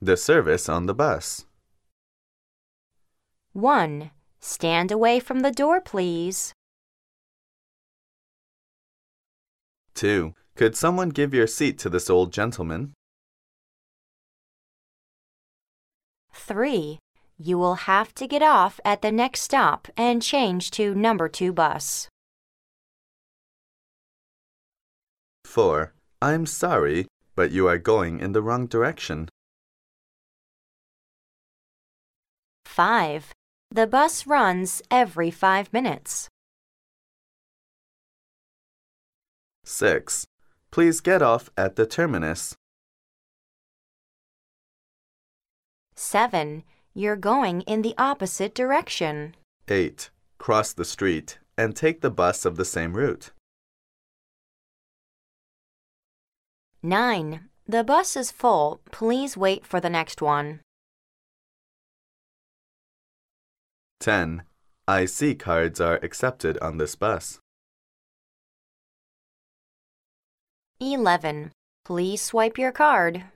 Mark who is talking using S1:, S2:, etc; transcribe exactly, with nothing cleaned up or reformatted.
S1: The service on the bus.
S2: one. Stand away from the door, please.
S1: two. Could someone give your seat to this old gentleman?
S2: three. You will have to get off at the next stop and change to number two bus.
S1: four. I'm sorry, but you are going in the wrong direction.
S2: five. The bus runs every five minutes.
S1: six. Please get off at the terminus.
S2: seven. You're going in the opposite direction.
S1: eight. Cross the street and take the bus of the same route.
S2: nine. The bus is full. Please wait for the next one.
S1: ten. I C cards are accepted on this bus.
S2: eleven. Please swipe your card.